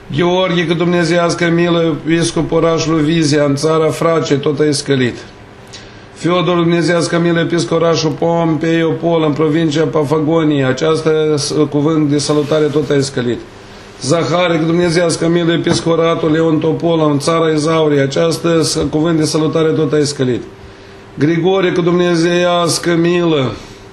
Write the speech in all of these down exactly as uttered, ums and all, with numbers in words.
Gheorghe, că dumnezeiască milă, episcop orașului Vizia, în țara Frace, tot a scălit. Fiodor, dumnezeiască milă, episcop orașul Pompeiopol, în provincia Pafagonia, aceasta cuvânt de salutare tot a scălit. Zahare, că dumnezeiască milă, episcop oratul Leon Topol, în țara Izaurie, aceasta cuvânt de salutare tot a scălit. Grigore, că dumnezeiască milă,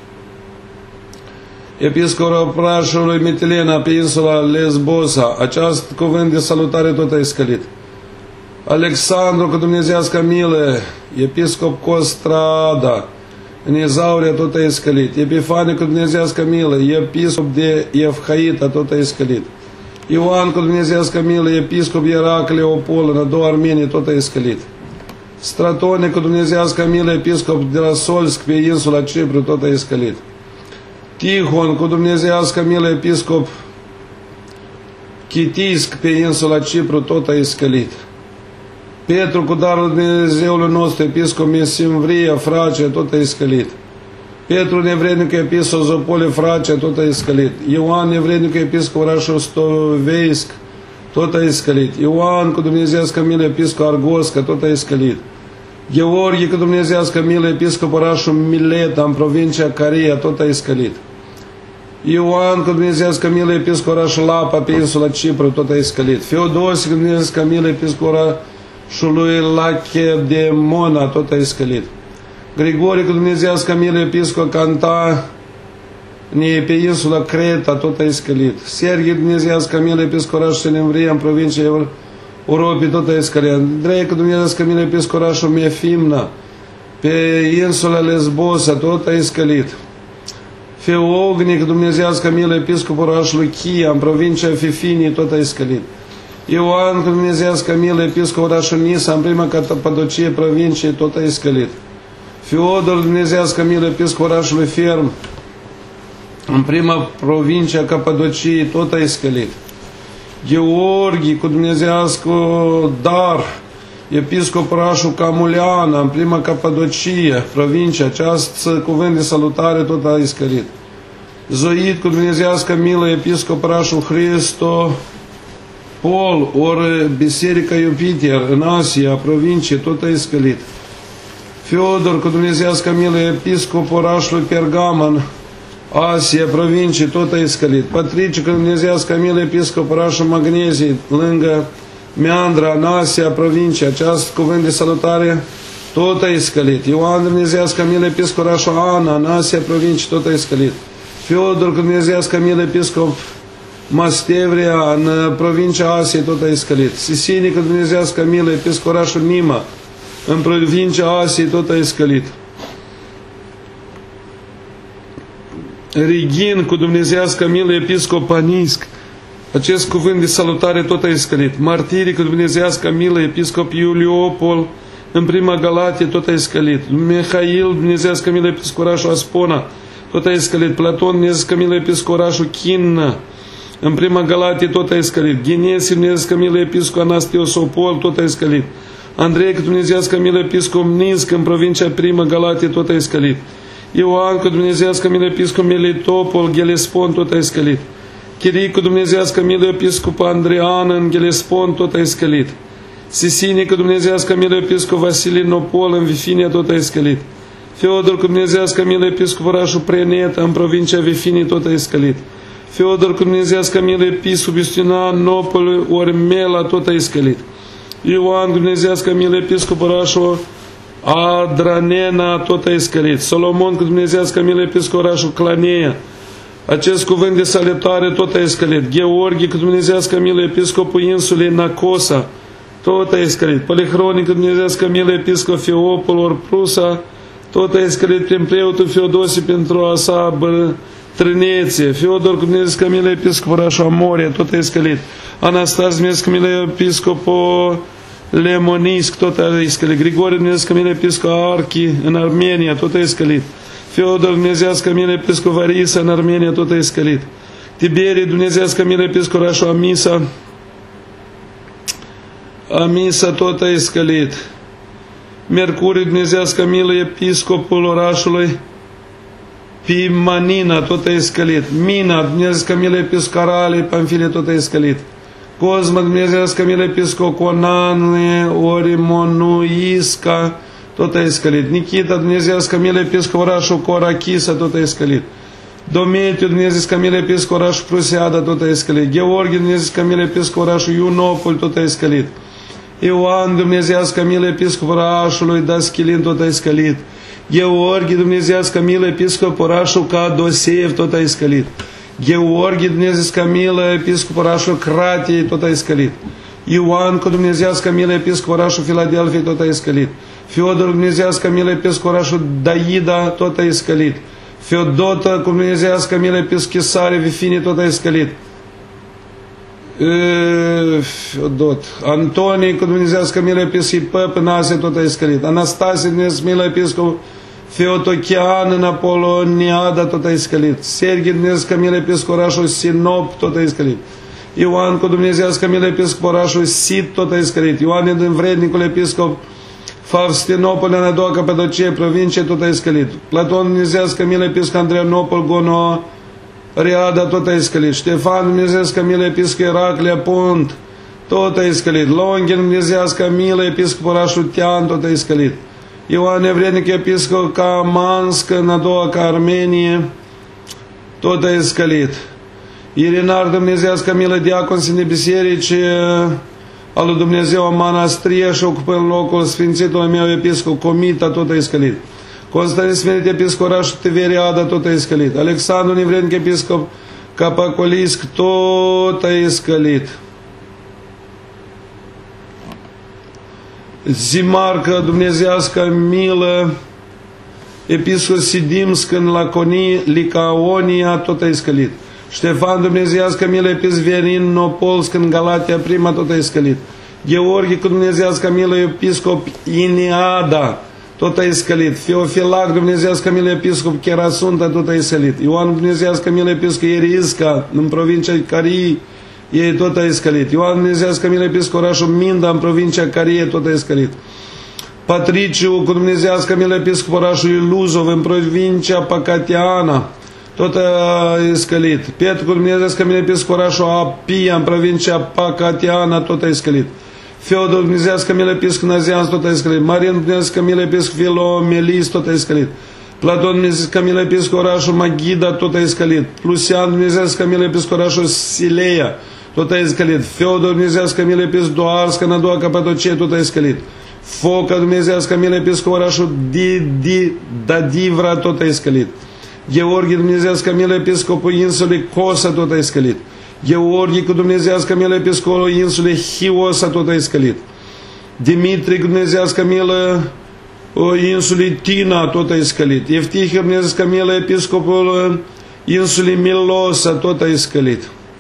episcop orașului Mitilena, pe insula Lesbosa, aceast cuvânt de salutare tot a scălit. Alexandru, că dumnezeiască milă, episcop Costrada, în Izauria tot a scălit. Epifane, că dumnezeiască milă, episcop de Evhaita tot a scălit. Ioan, că dumnezeiască milă, episcop Iracle Opol, în a doua Armenie tot a scălit. Stratone, că dumnezeiască milă, episcop de la Solsk, pe insula Cipru tot a scălit. Tihon, cu dumnezeiască milă, episcop Chitisc, pe insula Cipru, tot a scălit. Petru, cu darul Dumnezeului nostru, episcop Mesimvria, Frace, tot a scălit. Petru, nevrednic, episcop Zopole, Frace, tot a scălit. Ioan, nevrednic, episcop orașul Stoveisk, tot a scălit. Ioan, cu dumnezeiască milă, episcop Argosca, tot a scălit. Gheorghe, cu dumnezeiască milă, episcop orașul Mileta, în provincia Caria, tot a scălit. Ioan, cu dumnezeiască milă, episcop orașul Lapa, pe insula Cipru, tot a scălit. Feodosie, cu dumnezeiască milă, episcop orașului Lachedemona, tot a scălit. Grigore, cu dumnezeiască milă, episcop Canta, pe insula Creta, tot a scălit. Serghie, dumnezeiască milă, episcop orașul Senemvria, în provincia Europei, tot a scălit. Andrei, cu dumnezeiască milă, episcop orașul Mefimna, pe insula Lesbosa, tot a scălit. Feognic, dumnezeiască milă, episcop orașului Chia, în provincia Fifinii, tot a scălit. Ioan, cu dumnezeiască milă, episcop orașul Nisa, în prima Capadocie provinciei, tot a scălit. Fiodor, dumnezeiască milă, episcop orașului Ferm, în prima provincie a Capadociei, tot a scălit. Gheorghe, cu dumnezeiască Dar, episcop orașul Camuleana, în prima Capadocie, provincia, această cuvânt de salutare tot a scălit. Zoid, cu dumnezeiască milă, episcop orașul Hristo Pol, ori Biserica Jupiter, în Asia, provincie, tot a scălit. Fiodor, cu dumnezeiască milă, episcop orașului Pergaman, Asia, provincie, tot a scălit. Patrici, cu dumnezeiască milă, episcop orașul Magnezii, lângă Meandra, în Asia, provincie, această cuvânt de salutare tot a scălit. Ioan, dumnezeiască milă, episcop orașul Ana, în Asia, provincie, tot a scălit. Fiodor, cu dumnezeiască milă, episcop Mastevria, în provincia Asiei, tot a scălit. Sisini, cu dumnezeiască milă, episcop orașul Nima, în provincia Asiei, tot a scălit. Rigin, cu dumnezeiască milă, episcop Anisc, acest cuvânt de salutare tot a scălit. Martirii, cu dumnezeiască milă, episcop Iuliopol, în prima Galatie, tot a scălit. Mihail, dumnezeiască milă, episcop orașul Aspona, tot a scălit. Platon, dumnezeiască milă, episcop orașul Chinna, în prima Galatie, tot a scălit. Ghenesie, dumnezeiască milă, episcop Anastiosopol, tot a scălit. Andrei, cu dumnezeiască milă, episcop Minsk, în provincia prima Galatie, tot a scălit. Ioan, cu dumnezeiască milă, episcop Melitopol, Gelespon, tot a scălit. Chirii, cu dumnezeiască milă, episcop Andrean, în Gelespon, tot a scălit. Sisini, cu dumnezeiască milă, episcop Vasilinopol, în Vifinia, tot a scălit. Feodor, cu dumnezeiască milă, episcop orașul Preneta, în provincia Vifinii, tot a scălit. Feodor, cu dumnezeiască milă, episcop Justinanopol, ori Mela, tot a scălit. Ioan, cu dumnezeiască milă, episcop orașul Adranena, tot a scălit. Solomon, cu dumnezeiască milă, episcop orașul Claneia, acest cuvânt de salutare tot a scălit. Gheorghe, cu dumnezeiască milă, episcopul insulei Nacosa, tot a scălit. Polihronic, cu dumnezeiască milă, episcop Feopol, ori Prusa, tot a scălit prin preotul Feodosie pentru a sa bătrânețe. Feodor, cu dumnezeiască milă, episcop orașul Amoria, tot a scălit. Anastas, dumnezeiască milă, episcopul Lemonisc, tot a scălit. Grigore, dumnezeiască milă, episcop Archi, în Armenia, tot a scălit. Feodor, dumnezeiască milă, episcop Varisa, în Armenia, tot a scălit. Tiberie, dumnezeiască milă, episcop orașul Amisa, Amisa, tot a scălit. Mercurie, dumnezeiască milă, episcopul orașului Pimanina, tot a scălit. Mina, dumnezeiască milă, episcop Arale, Panfilie, tot a scălit. Cosma Dumnezească milă episcoponane, Orimonuisca, tot ai scălit. Nikita Dumnezească milă episcop orașul Corachisa, tot ai scălit. Dometiu Dumnezească milă episcop orașul Prusiada, tot ai scălit. Gheorghe Dumnezească milă episcop orașul Iunopol, tot ai scălit. Ioan Dumnezească milă episcop orașului Daschilin, tot ai scălit. Gheorghe Dumnezească milă episcop orașul Cadoseev, tot ai scălit. Gheorghe Dumnezească milă episcop orașul Cratiei, tot ai scălit. Ioan cu Dumnezească milă episcop orașul Filadelfiei, tot ai scălit. Fiodor Dumnezească milă episcop orașul Daida, tot ai scălit. Feodota cu Dumnezească milă episcop Chisare Vifine, tot ai scălit. Feodot. Antonie cu Dumnezească milă episcop Păpânase, tot ai scălit. Anastasie Dumnezească milă episcop Feotochian în Apoloniada, tot ai scălit. Serghie Dumnezească milă episcop orașul Sinop, tot ai scălit. Ioan cu Dumnezească milă episcop orașul Sid, tot ai scălit. Ioan din Vrednicul episcop Faustinopol, în a doua Capadocie, provincie, tot ai scălit. Platon Dumnezească milă episcop Andreanopol, Gono, Riada, tot ai scălit. Ștefan Dumnezească milă episcop Eraclea, Pont, tot ai scălit. Longin Dumnezească milă episcop orașul Tean, tot ai scălit. Ioan Evrednic episcop Kamansk, în a doua ca Armenie, tot ai scălit. Irinar Dumnezească milă diacon Sfinte Biserici al lui Dumnezeu în Manastrie și ocupă în locul Sfințitului meu episcop Comita, tot ai scălit. Constantin Sfântit episcop orașul Tiberiada, tot ai scălit. Alexandru Nivrednic episcop Capacolisc, tot ai scălit. Zimarcă Dumnezească milă episcop Sidimsk în Laconie, Licaonia, tot ai scălit. Ștefan Dumnezească milă episcop Verinopolsk în Galatia prima, tot ai scălit. Gheorghe cu Dumnezească milă episcop Ineada, tot ai scălit. Feofilac Dumnezească milă episcop Cherasunta, tot ai scălit. Ioan Dumnezească milă episcop Ierisca în provincia Carii, ei tot ai scălit. Ioan Dumnezească milă episcop orașul Minda în provincia Carie, tot ai scălit. Patriciu cu Dumnezească milă episcop orașul Iluzov în provincia Pacatiana, tot ai scălit. Petru cu Dumnezească milă episcop orașul Apia în provincia Pacatiana, tot ai scălit. Feodor Dumnezească milă episcop Nazianz, tot ai scălit. Marin Dumnezească milă episcop Filomelis, tot ai scălit. Platon Dumnezească milă episcop orașul Maghida, tot ai scălit. Lucian Dumnezească milă episcop orașul Sileia, tot ai scălit. Feodor Dumnezească milă episcop Doarska în a doua Capadocie, tot ai scălit. Foca Dumnezească milă episcop orașul Didi, Dadivra, tot ai scălit. Gheorghe Dumnezească milă episcopul insulei Cosa, tot ai scălit. Gheorghe cu Dumnezească milă episcopul insulei Hiosa, tot ai scălit. Dimitri cu Dumnezească milă insulei Tina, tot ai scălit. Eftihie Dumnezească milă episcopul insulei Milosa, tot ai scălit.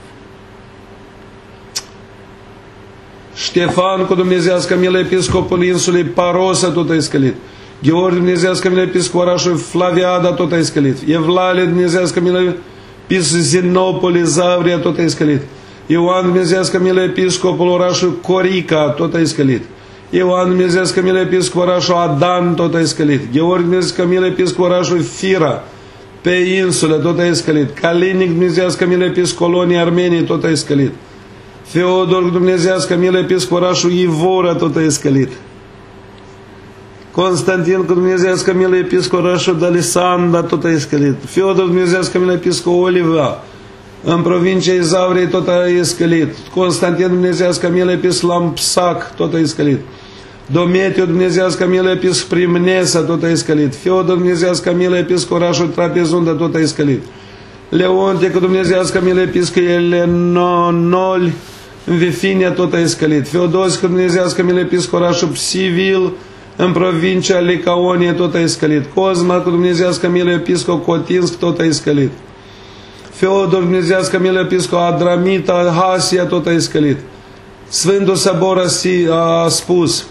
Ștefan cu Dumnezească milă episcopul insulei Parosa, tot ai scălit. Gheorghe Dumnezească milă episcop orașul Flaviada, tot ai scălit. Evlalie Dumnezească milă episcop Zinopoli, Zavria, tot ai scălit. Ioan Dumnezească milă episcopul orașul Corica, tot ai scălit. Ioan Dumnezească milă episcop orașul Adan, tot ai scălit. Gheorghe Dumnezească milă episcop orașul Fira, pe insulă, tot ai scălit. Kalinic Dumnezească milă episcop Colonia Armeniei, tot ai scălit. Feodor Dumnezească milă episcop orașul Ivora, tot ai scălit. Constantin cu Dumnezească milă episcop orașul Dalisanda, tot ai scălit. Feodor Dumnezească milă episcop Oliva în provincia Izavrei, tot ai scălit. Constantin Dumnezească milă episcop Lampsac, tot ai scălit. Dometiu Dumnezească milă episcop Primnesa, tot ai scălit. Feodor Dumnezească milă episcop orașul Trapezunda, tot ai scălit. Leonte cu Dumnezească milă episcop Elenonoli în Vifinia, tot ai scălit. Feodosie cu Dumnezească milă episcop orașul Psivil în provincia Licaonie, tot ai scălit. Cosma cu Dumnezească milă episcop Cotinsk, tot ai scălit. Feodor Dumnezească milă episcop Adramita Hasia, tot ai scălit. Sfântul Sabor a spus: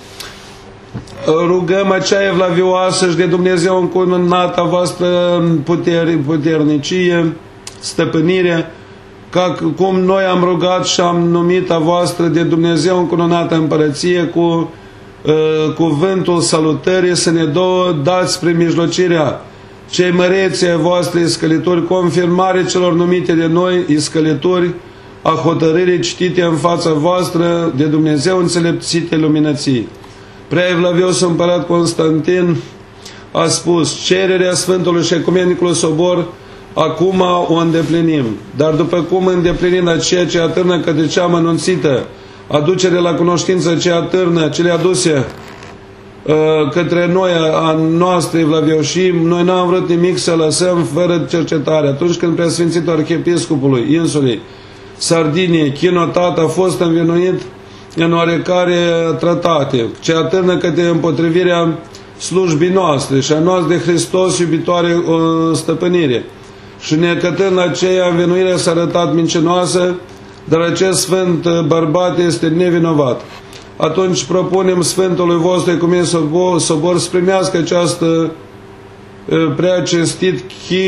rugăm acea evlavioasă și de Dumnezeu încununata voastră puter, puternicie, stăpânire, ca cum noi am rugat și am numit a voastră de Dumnezeu încununată împărăție cu uh, cuvântul salutării, să ne două dați prin mijlocirea cei măreți ai voastre iscălituri, confirmare celor numite de noi iscălituri, a hotărârii citite în fața voastră de Dumnezeu înțelepțite luminății. Prea Evlavios împărat Constantin a spus: cererea Sfântului și Ecumenicului Sobor acum o îndeplinim, dar după cum îndeplinim aceea ce atârnă către cea mănunțită, aducere la cunoștință ce atârnă, cele aduse uh, către noi, a noastră Evlavioșii, noi n-am vrut nimic să lăsăm fără cercetare. Atunci când Preasfințitul Arhiepiscopului insulei Sardinie, Chinotat, a fost învinuit în oarecare trătate, ce atârnă către împotrivirea slujbii noastre și a noastră de Hristos iubitoare o stăpânire. Și necătând aceea, învinuirea s-a arătat mincinoasă, dar acest sfânt bărbat este nevinovat. Atunci propunem Sfântului vostru Ecumenic Sobor, Sobor să primească această prea cinstit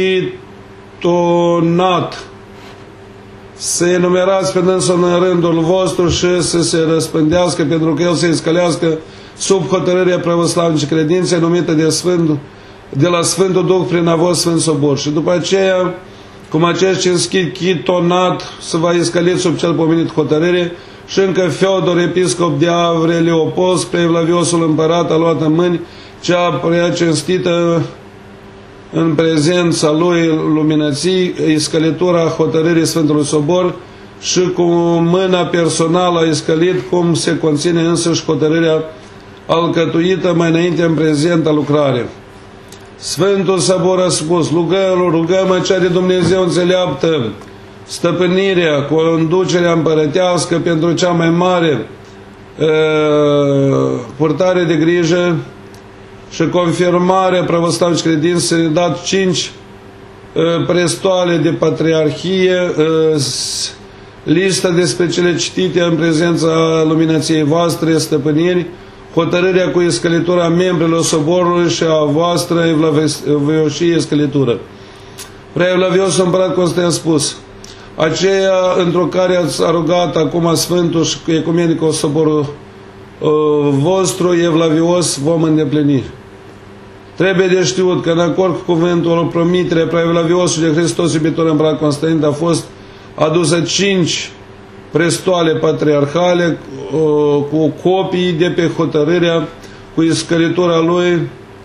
chitonat, să enumerați pe dânsul în rândul vostru și să se răspândească, pentru că el se iscălească sub hotărârea pravoslavnice credinței numită de, Sfânt, de la Sfântul Duh prin a voi Sfânt Sobor. Și după aceea, cum acest cinstit chitonat se va iscăli sub cel pomenit hotărâre, și încă Feodor, episcop de Avre Leopold, spre Evlaviosul împărat, a luat în mâini cea prea cinstită în prezența lui luminății, iscălitura hotărârii Sfântului Sobor, și cu mâna personală a iscălit cum se conține însăși hotărârea alcătuită mai înainte în prezenta lucrare. Sfântul Sobor a spus: rugăm, rugăm cea de Dumnezeu înțeleaptă, stăpânirea, conducerea împărătească pentru cea mai mare uh, purtare de grijă și confirmarea pravoslavnice credințe, să ne dat cinci uh, prestoale de patriarhie, uh, lista despre cele citite în prezența luminăției voastre, stăpâniri, hotărârea cu iscălitura membrilor soborului și a voastră evlavioșie iscălitură. Prea Evlavios împărat Constantin a spus: aceea într-o care ați arugat acum Sfântul și Ecumenicul Soborul uh, vostru Evlavios vom îndeplini. Trebuie de știut că în acord cu cuvântul promiterea Prea Evlaviosului de Hristos iubitor împărat Constantin a fost adusă cinci prestoale patriarhale uh, cu copii de pe hotărârea cu iscălitura lui,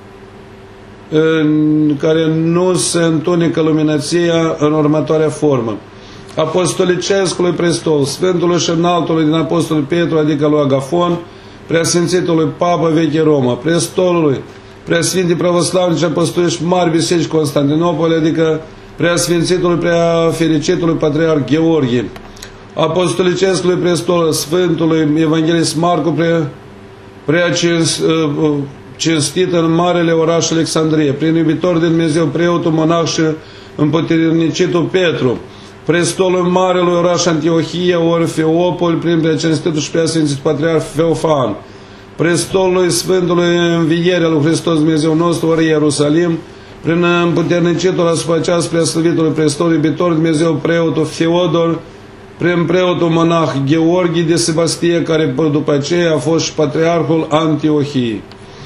în care nu se întunecă luminăția în următoarea formă: apostolicescului prestol, Sfântului și Înaltului din Apostolul Petru, adică lui Agafon, Preasfințitului Papă Veche Roma, prestolului Preasfinții Pravoslavnici Apostolici Mari Biserici Constantinopole, adică Preasfințitului Preafericitului Patriarh Gheorghe, apostolicescului prestol Sfântului Evanghelist Marcu, prea, prea cins, uh, cinstit în marele oraș Alexandrie, prin iubitor de Dumnezeu preotul monah și împuternicitul Petru, prestolul marelui oraș Antiohia, ori Feopol, prin preacinstitul și preasfințit Patriarh Feofan, prestolului Sfântului Înviere al lui Hristos Dumnezeu nostru, ori Ierusalim, prin împuternicitul asupra aceasta preaslăvitului prestol iubitor Dumnezeu preotul Feodor, prin preotul monah Gheorghe de Sebastie, care după aceea a fost și Patriarhul Antiohiei.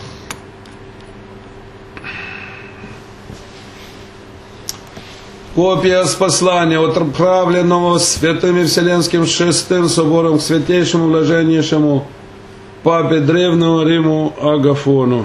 Копия с послания отправленного Святым и Вселенским Шестым Собором к святейшему блаженнейшему Папе Древнего Риму Агафону.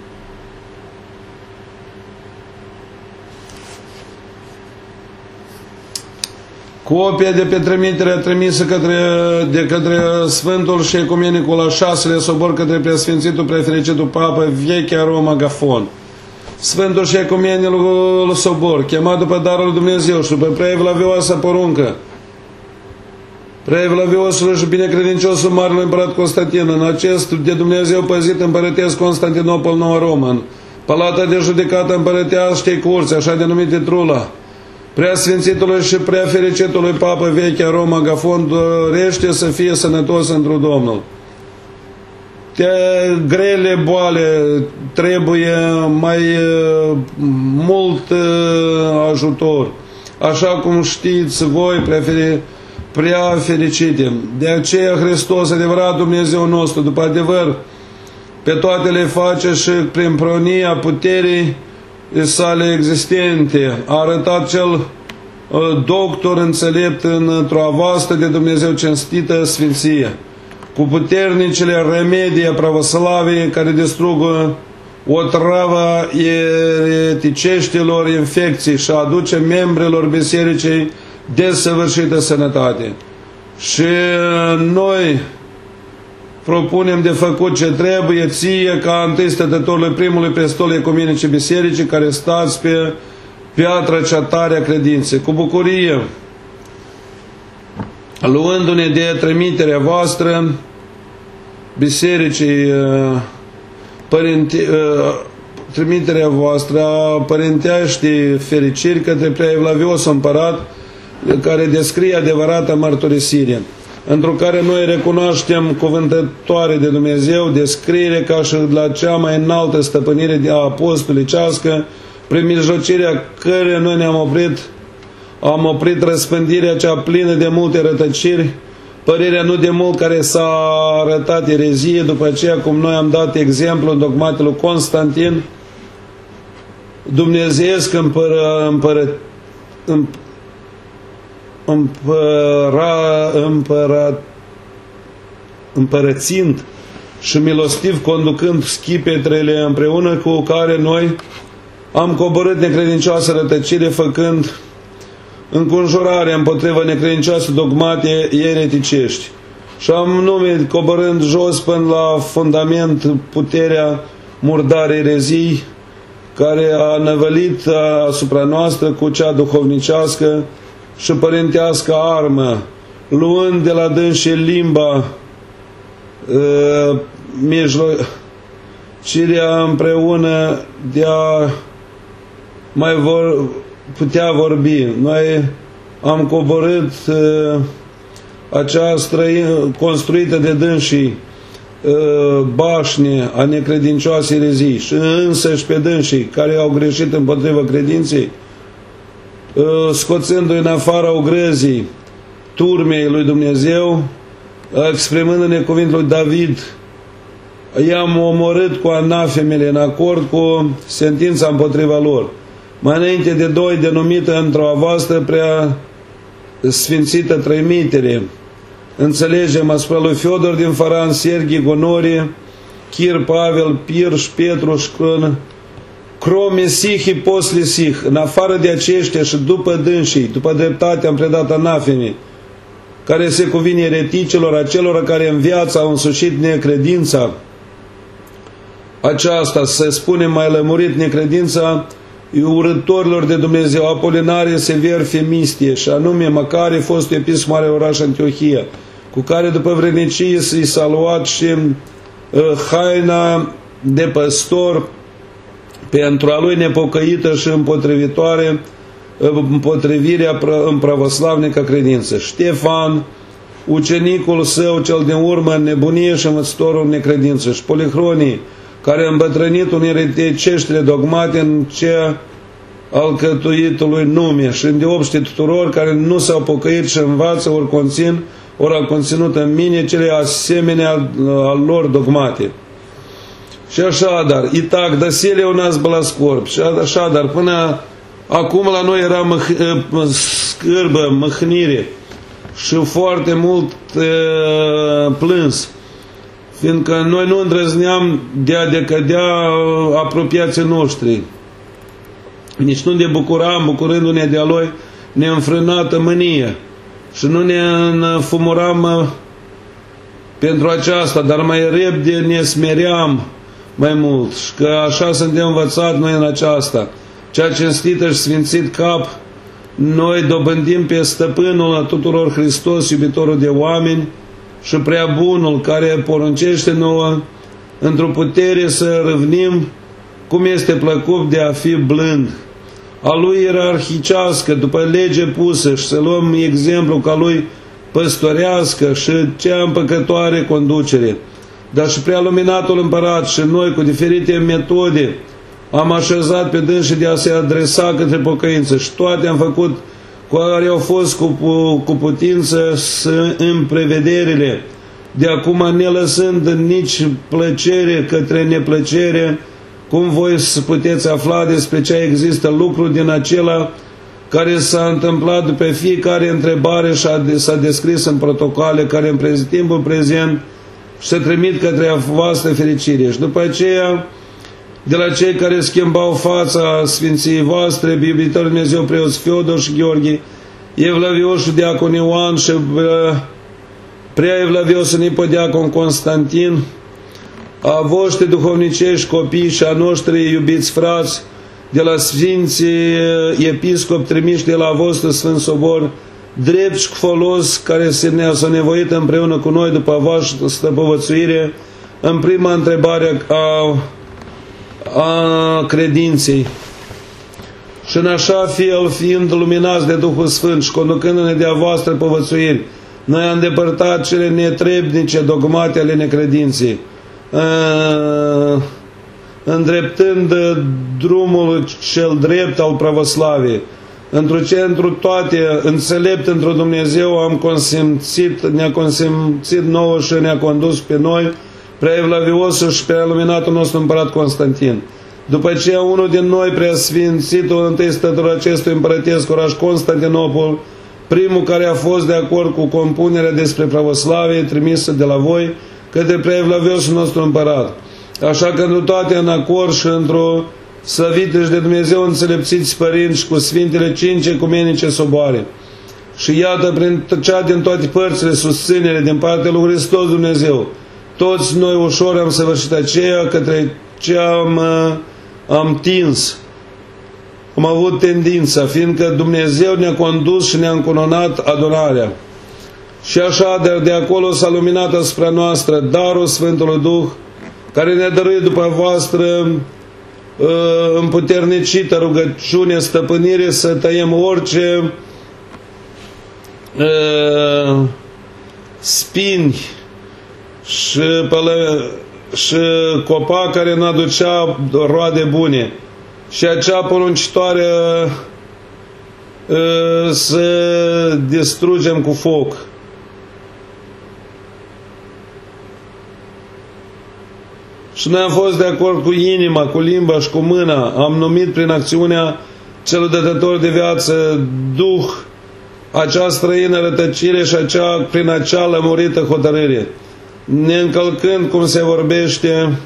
Copia de pe trimiterea trimisă către, de către Sfântul și Ecumenicul al șaselea Sobor către Preasfințitul Preafericitul Papă Vechea Roma Agafon. Sfântul și Ecumenicul Sobor, chemat după darul lui Dumnezeu și după Prea Evlavioasa poruncă, Prea Evlaviosul și binecredinciosul Marele Împărat Constantin, în acest de Dumnezeu păzit împărătesc Constantinopol Noua Romă, palata de judecată împărătească curți, așa denumite Trula, Preasfințitului și Preafericitului Papă Vechea Roma Agafon, dorește să fie sănătos într Domnul. De grele boale trebuie mai uh, mult uh, ajutor, așa cum știți voi, prea, prea fericite. De aceea Hristos, adevărat Dumnezeu nostru, după adevăr, pe toate le face și prin pronia puterii sale existente, a arătat cel doctor înțelept într-o avastă de Dumnezeu cinstită sfinție, cu puternicele remedii a pravoslaviei care distrugă o travă ereticeștilor infecții și aduce membrilor bisericii desăvârșită sănătate. Și noi propunem de făcut ce trebuie ție ca întâi stătătorului primului prestol ecumenice bisericii care stați pe piatra cea tare a credinței, cu bucurie, luându-ne de trimiterea voastră bisericii, părinte, trimiterea voastră a părinteaștii fericiri către prea evlavios împărat, care descrie adevărata mărturisire, într-o care noi recunoaștem cuvântătoare de Dumnezeu, descriere ca și la cea mai înaltă stăpânire de apostolicească, prin mijlocirea căreia noi ne-am oprit, am oprit răspândirea cea plină de multe rătăciri, părerea nu de mult care s-a arătat erezie, după aceea cum noi am dat exemplu în dogmatul lui Constantin, dumnezeiesc împără, împără, împăra, împăra, împărățind și milostiv conducând schipetrele împreună cu care noi am coborât necredincioasă rătăcire, făcând înconjurare împotriva necredincioase dogmate ereticești. Și am numit, coborând jos până la fundament puterea murdarei erezii, care a năvălit asupra noastră cu cea duhovnicească și părintească armă, luând de la dânsi limba uh, mijlocirea împreună de a mai vor, putea vorbi. Noi am coborât uh, acea străină, construită de dânsii uh, bașne a necredincioasei erezii și însăși pe dânsii care au greșit împotriva credinței, uh, scoțându-i în afara ogrăzii turmei lui Dumnezeu, exprimându-ne cuvântul lui David, i-am omorât cu anafemele în acord cu sentința împotriva lor. Mai înainte de doi, denumită într-o avastă prea sfințită trăimitere, înțelegem asupra lui Fiodor din Faran, Serghii Gonorie, Chir, Pavel, Pirș, Petru, Șcân, Cromesih, Poslisih, în afară de aceștia și după dânsii, după dreptate am predat anafemii, care se cuvine ereticilor, acelora care în viață au însușit necredința aceasta, să spunem mai lămurit, necredința urâtorilor de Dumnezeu, Apolinarie, Sever, Femistie, și anume Macare, fostul episcop mare oraș Antiohia, cu care după vrednicie i s-a luat și uh, haina de păstor pentru a lui nepocăită și împotrivitoare împotrivirea în pravoslavnică credință. Ștefan, ucenicul său cel din urmă, nebunie și învățătorul necredință, și Polihronii, care a îmbătrânit un ereticeștile dogmate în cea alcătuitului nume, și îndeopște tuturor care nu s-au pocăit și învață ori conțin, ori au conținut în mine cele asemenea al, al lor dogmate. Și așadar, Itac, Dasile unas bălascorp, și așadar, până acum la noi era măh, scârbă, măhnire și foarte mult e, plâns, fiindcă noi nu îndrăzneam de a decădea apropiații noștri, nici nu ne bucuram, bucurându-ne de a lui neînfrânată mânie, și nu ne înfumuram pentru aceasta, dar mai repede ne smeream mai mult, și că așa suntem învățat noi în aceasta, cea cinstită și sfințit cap, noi dobândim pe stăpânul tuturor Hristos, iubitorul de oameni și prea bunul, care poruncește nouă într-o putere să râvnim cum este plăcut de a fi blând, a lui ierarhicească, după lege pusă, și să luăm exemplu ca lui păstorească și cea împăcătoare conducere, dar și prea luminatul împărat, și noi cu diferite metode am așezat pe dânsii de a se adresa către pocăință, și toate am făcut cu care au fost cu, cu putință în prevederile, de acum ne lăsând nici plăcere către neplăcere, cum voi puteți afla despre ce există lucru din acela care s-a întâmplat după fiecare întrebare și s-a descris în protocoale, care în timpul prezent se trimit către a voastră fericire. Și după aceea, de la cei care schimbau fața Sfinției voastre, iubitorul Dumnezeu preoți Fiodor și Gheorghe, Evlaviosul Diacon Ioan și prea Evlaviosul Nipodiacon Constantin, a voștri duhovnicești copii și a noștri iubiți frați, de la Sfinții Episcop trimiși de la vostru Sfânt Sobor, drept și cu folos, care s-au nevoit împreună cu noi după voastră povățuire, în prima întrebare a, a credinței. Și în așa fel, fiind luminați de Duhul Sfânt și conducându-ne de a voastră povățuiri, noi am îndepărtat cele netrebnice dogmate ale necredinței, îndreptând drumul cel drept al pravoslaviei. Într-o centru toate, înțelept într-o Dumnezeu, am consimțit, ne-a consimțit nouă și ne-a condus pe noi, prea evlaviosul și prea luminatul nostru împărat Constantin. După aceea, unul din noi, prea sfințitul întâi stător acestui împărătesc oraș Constantinopol, primul care a fost de acord cu compunerea despre pravoslavie trimisă de la voi către prea evlaviosul nostru împărat. Așa că într toate în acord și într-o slăvită și de Dumnezeu înțelepțiți părinți și cu Sfintele Cinci Ecumenice Soboare. Și iată, prin cea din toate părțile susținere din partea lui Hristos Dumnezeu, toți noi ușor am săvârșit aceea către ce am, am tins, am avut tendința, fiindcă Dumnezeu ne-a condus și ne-a încununat adunarea. Și așa, de, de acolo s-a luminat asupra noastră darul Sfântului Duh, care ne-a dăruit după voastră împuternicită rugăciune, stăpânire, să tăiem orice uh, spini și, pălă, și copac care nu aducea roade bune și acea poruncitoare uh, să distrugem cu foc. Și noi am fost de acord cu inima, cu limba și cu mâna. Am numit prin acțiunea celui dătător de viață Duh acea străină rătăcire și acea, prin acea lămurită hotărâre. Ne încălcând, cum se vorbește,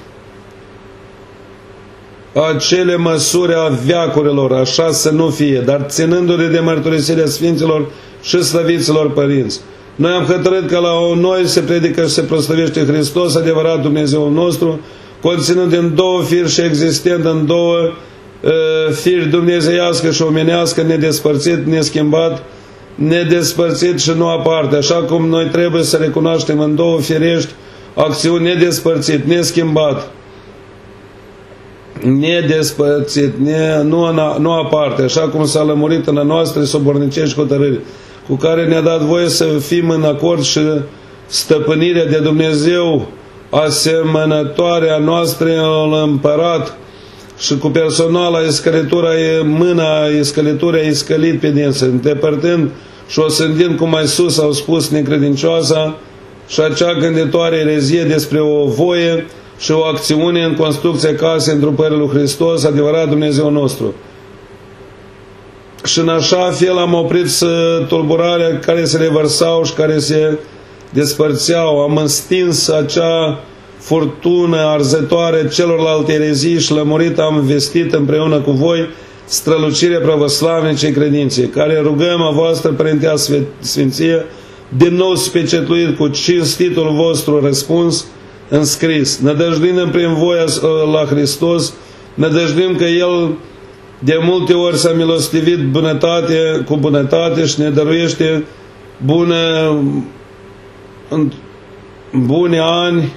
acele măsuri a veacurilor, așa să nu fie, dar ținându-ne de mărturisirea Sfinților și slăviților părinți. Noi am hotărât că la noi se predică și se proslăvește Hristos, adevărat Dumnezeul nostru, conținând în două firi și existent în două uh, firi dumnezeiască și omenească, nedespărțit, neschimbat, nedespărțit și nu aparte, așa cum noi trebuie să recunoaștem în două firești acțiuni, nedespărțit, neschimbat, nedespărțit, ne, nu, nu aparte, așa cum s-a lămurit în a noastre sobornicești hotărâri, cu care ne-a dat voie să fim în acord și stăpânirea de Dumnezeu asemănătoare a noastră al împărat și cu personala iscălitura, mâna iscălitura iscălit pe dânsă, îndepărtând și osândind cum mai sus au spus necredincioasa și acea gânditoare erezie despre o voie și o acțiune în construcția casei întrupării lui Hristos, adevărat Dumnezeu nostru. Și în așa fel am oprit tulburarea care se revărsau și care se despărțeau. Am înstins acea furtună arzătoare celorlalte erezii și lămurit am vestit împreună cu voi strălucirea pravoslavnicei credinței, care rugăm a voastră Părintea Sfinție, din nou specetluit cu cinstitul vostru răspuns înscris, nădăjduind prin voia la Hristos, nădăjduim că El de multe ori s-a milostivit bunătate cu bunătate și ne dăruiește bună, bune ani,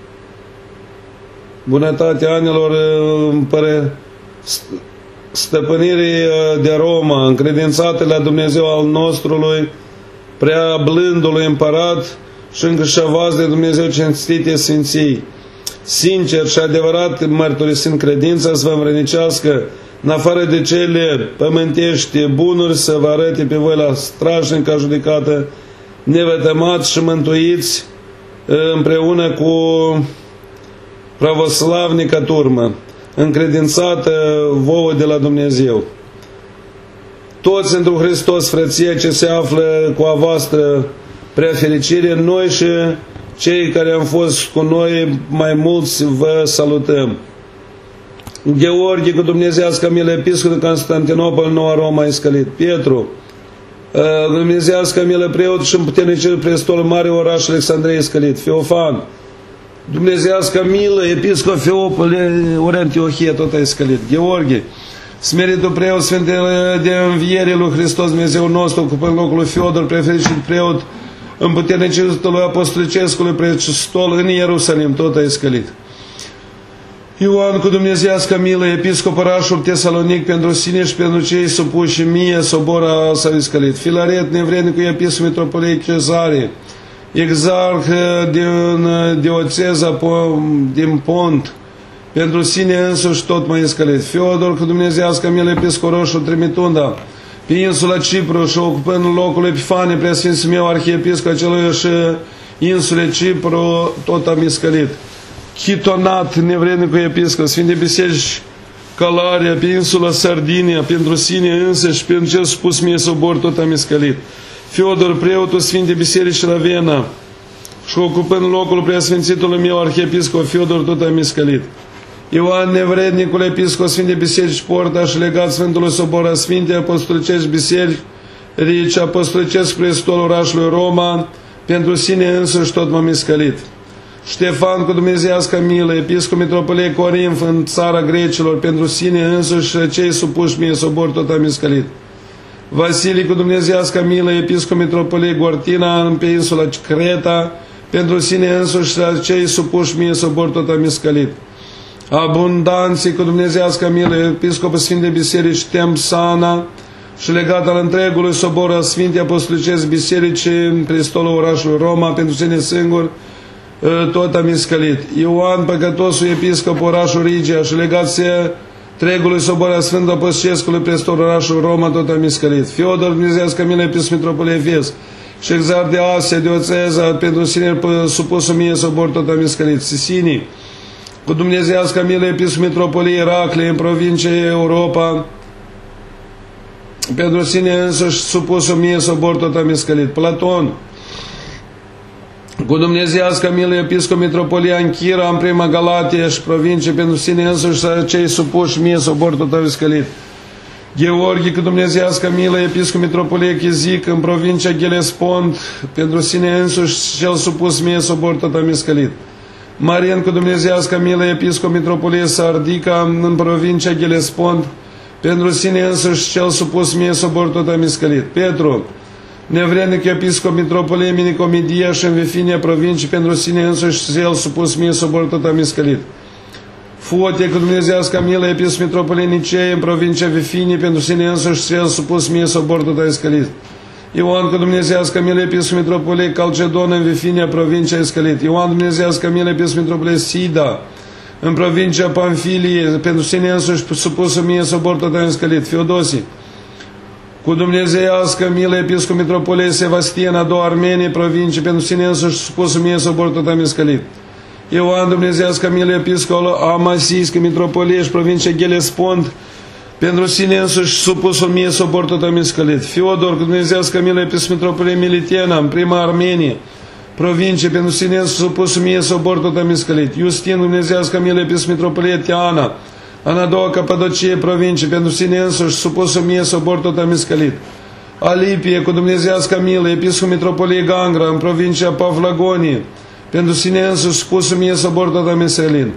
bunătatea anilor împără, stăpânirii de Roma, încredințate la Dumnezeu al nostrului, prea blândului împărat și îngâșăvați de Dumnezeu cinstite Sfinții. Sincer și adevărat mărturisind credința să vă învrednicească, în afară de cele pământești bunuri, să vă arăte pe voi la strașnică judecată, nevătămați și mântuiți împreună cu pravoslavnică turmă, încredințată vouă de la Dumnezeu. toți într Hristos, frăția ce se află cu a voastră prea fericire, noi și cei care am fost cu noi mai mulți vă salutăm. Gheorghe, cu dumnezească milă, episcop de Constantinopol, Noua Roma, iscălit. Pietru, cu dumnezească milă, preot și împuternicit prestol, mare oraș Alexandria, iscălit. Feofan, dumnezească milă, episcop Feopole, ori Antiohia, tot a iscălit. Gheorghe, smeritul preot Sfântele de Înviere lui Hristos, Dumnezeu nostru, ocupând locul lui Fiodor, prefericit preot, împuternicitul lui Apostolicescului prestol în Ierusalim, tot a iscălit. Ioan, cu dumnezească milă, episcop orașul Tesalonic, pentru sine și pentru cei supuși mie, sobora s-a iscălit. Filaret, nevrednicul episcop Mitropoliei Cezare, exarh din dioceza din Pont, pentru sine însuși tot mai iscălit. Fiodor, cu dumnezească milă, episcop roșul Trimitunda, pe insula Cipru și ocupând locul Epifane, preasfințul meu arhiepiscop acelui și insule Cipru, tot am iscălit. Chitonat, nevrednicul episcop, Sfinte Biserici Calaria, pe insula Sardinia, pentru sine însă și pentru cel spus mie sobor, tot am iscălit. Fiodor, preotul Sfinte Biserici Ravena, și ocupând locul preasfințitului meu arhiepiscop Fiodor, tot am iscălit. Ioan, nevrednicul episcop, Sfinte Biserici Porta și legat Sfântului Sobor a Sfinte Apostolicești Biserici, Rici, Apostolicesc prestol orașului Roma, pentru sine însuși tot m-am iscălit. Ștefan, cu dumnezească milă, episcop Mitropoliei Corinf în țara grecilor, pentru sine însuși cei supuși mie sobor, tot am iscălit. Vasilii, cu dumnezească milă, episcop Mitropoliei Gortina în pe insula Creta, pentru sine însuși cei supuși mie sobor, tot am iscălit. Abundanții, cu dumnezească milă, episcopul Sfinte Biserici Tempsana și legat al întregului sobor a Sfinte Apostolicesc Biserici în prestolul orașului Roma, pentru sine singur, tot am iscălit. Ioan, păcătosul episcop orașul Rigia și legat-se întregului sobor a Sfântului Apostolicescului prestol orașul Roma, tot am iscălit. Fiodor, dumnezească milă, episcop Mitropolie Efes și exar de Asia, dioceza, pentru sine supusul mie sobor, tot am iscălit. Sisinii, cu dumnezească milă, episcop Mitropolie Iracle în provincia Europa, pentru sine însuși supusul mie sobor, tot am iscălit. Platon, cu dumnezească milă, episcop Mitropolia Anchira în prima Galatie și provincie, pentru sine însuși cei supuși mie sobor, tot am iscălit. Gheorghe, cu dumnezească milă, episcop Mitropolia Chizic în provincia Gelespont, pentru sine însuși cel supus mie sobor, tot am iscălit. Marien, cu dumnezească milă, episcop Mitropolia Sardica în provincia Gelespont, pentru sine însuși cel supus mie sobor, tot am iscălit. Petru, nevrednic episcop Mitropolie Minicomidia și în Vifinia provincii, pentru sine însuși cel supus mie sobor, tot am iscălit. Fotie, cu dumnezească milă, episcop Mitropolie Nicee în provincia Vifinie, pentru sine însuși cel supus mie sobor, tot am iscălit. Ioan, cu dumnezească milă, episcop Mitropolie Calcedon în Vifinia provincia, iscălit. Ioan, dumnezească milă, episcop Mitropolie Sida în provincia Pamfilie, pentru sine însuși supus mie sobor, tot am iscălit. Feodosie, cu dumnezeiască milă, episcop Mitropolie Sevastien, a doua Armenie, provincie, pentru sine însuși supus mie sobor, tot am iscălit. Ioan, dumnezeiască milă, episcop Amasiscă, Mitropolie și provincia Gelespont, pentru sine însuși supusul mie sobor, tot am iscălit. Fiodor, cu dumnezeiască milă, episcop Mitropolie Militena, în prima Armenie, provincie, pentru sine însuși supusul mie sobor, tot am iscălit. Iustin, dumnezeiască milă, episcop Mitropolie Teana, în a doua Capadocie, provincie, pentru sine însuși supusul mie sobor, tot am iscălit. Alipie, cu dumnezească milă, episcop Mitropolie Gangra, în provincia Pavlagonie, pentru sine însuși supusul mie sobor, tot am iscălit.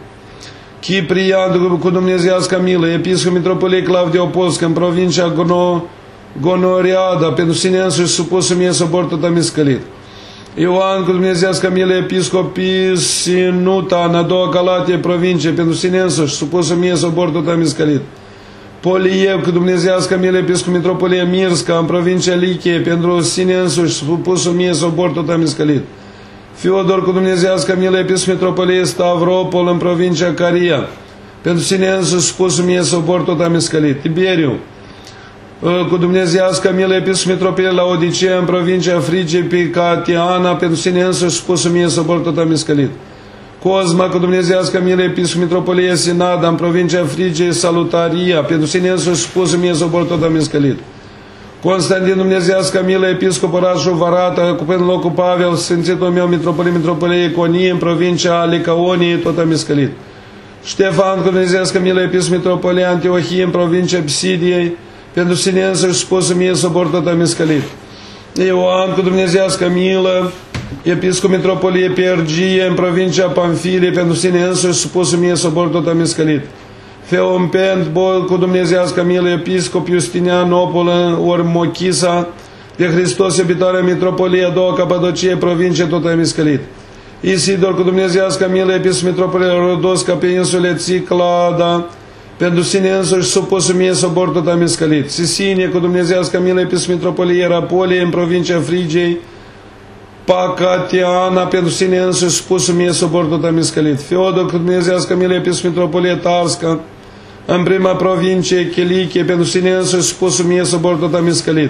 Ciprian, cu dumnezească milă, episcop Mitropolie Clavdiopolscă, în provincia Gono, Gonoriada, pentru sine însuși supusul mie sobor, tot am iscălit. Ioan, cu dumnezească milă, episcop Sinuta, în a doua Galatie, provincie, pentru sine însuși supusul mie sobor, tot am iscălit. Poliev, cu dumnezească milă, episcop Mitropolie Mirska, în provincia Lichie, pentru sine însuși supusul mie sobor, tot am iscălit. Fiodor, cu dumnezească milă, episcop Mitropolie Stavropol, în provincia Caria, pentru sine însuși supusul mie sobor, tot am iscălit. Tiberiu, cu dumnezească milă, episcop Mitropolie Laodicea, în provincia Frigie Picatiana, pentru sine însuși supusul mie sobor, tot am iscălit. Cosma, cu dumnezească milă, episcop Mitropolie Sinada, în provincia Frigie Salutaria, pentru sine însuși supusul mie sobor, tot am iscălit. Constantin Dumnezeiască milă, episcop orașul Varata, ocupând locul Pavel, sfințitul meu mitropolit, mitropolie Iconie, în provincia Licaoniei, tot am iscălit. Ștefan, cu Dumnezeiască milă, episcop mitropolie Antiohie, în provincia Psidiei, pentru sine însăși spusul mie sobor, tot am iscălit. Ioan, cu Dumnezeiască milă, episcop mitropolie Pergie, în provincia Pamfiliei, pentru sine însăși spusul mie sobor, tot am iscălit. Feompent, bol, cu Dumnezeiască milă, episcop Justinian, Opolă, ori Mochisa, de Hristos, iubitoarea mitropolie, a doua Capadocie, provincie, tot am iscălit. Isidor, cu Dumnezeiască milă, episcop mitropolie Rodosca, pe insule Ciclada, pentru sine însuși supusul mie sobor, tot am iscălit. Sisinie, cu Dumnezeiască milă, episcop mitropolie Ierapolie, în provincia Frigiei, Pacatiana, pentru sine însuși supusul mie sobor, tot am iscălit. Feodor, cu Dumnezeiască milă, episcop mitropolie Tarsca, în prima provincie Chilichie, pentru sine însuși supusul mie sobor, tot am iscălit.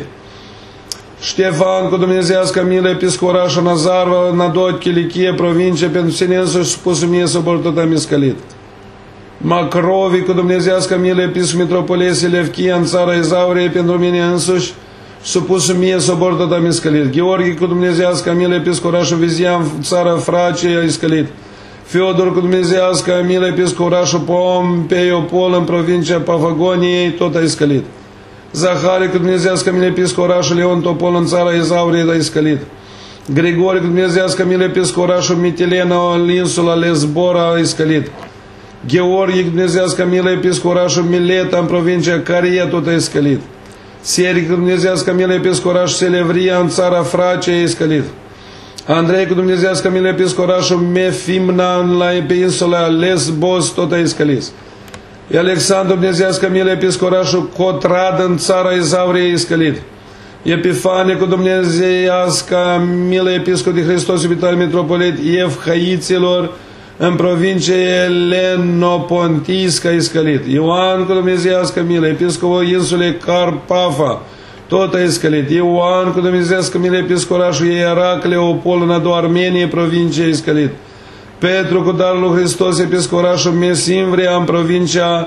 Ștefan, cu Dumnezeiască milă, episcop orașul Nazarva, în a doua Chilichie, provincie, pentru sine însuși supusul mie sobor, tot am iscălit. Macrovi, cu Dumnezeiască milă, episcop mitropolie Selevchia, în țara Izaurie, pentru mine însuși supusul mie sobor, tot am iscălit. Gheorghe, cu Dumnezeiască milă, episcop orașul Vizian, țara Fracie, a iscălit. Feodor, cu Dumnezeiască milă, episcop orașul Pompeiopol, în provincia Pafagoniei, tot a iscălit. Zahare, cu Dumnezeiască milă, episcop orașul Leon Topol, în țara Izaurie, a iscălit. Grigore, cu Dumnezeiască milă, episcop orașul Mitilena, în insula Lesbora, a iscălit. Gheorghe, cu Dumnezeiască milă, episcop orașul Mileta, în provincia Caria, tot a iscălit. Seric, cu Dumnezeiască milă, episcop orașul Selevria, în țara Fracie, a iscălit. Andrei, cu Dumnezeiască milă, episcop orașul Mefimna, la pe insula Lesbos, tot a iscălit. Alexandru, Dumnezeiască milă, episcop orașul Cotrad, în țara Izaurie, a iscălit. Epifanie, cu Dumnezeiască milă, episcop de Hristos, iubitoare mitropolit Evhaiților, în provincie Lenopontisca, a iscălit. Ioan, cu Dumnezeiască milă, episcopul insulei Carpafa, tot a iscălit. Ioan, cu Dumnezeiască milă, episcop orașul Ieracleopol, în a doua Armenie, provincie, a iscălit. Petru, cu darul lui Hristos, episcop orașul Mesimvria, în provincia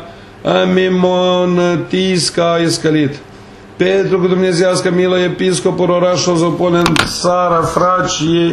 Amimontisca, a iscălit. Petru, cu Dumnezeiască milă, episcopul orașul Zopol, în țara Fracie,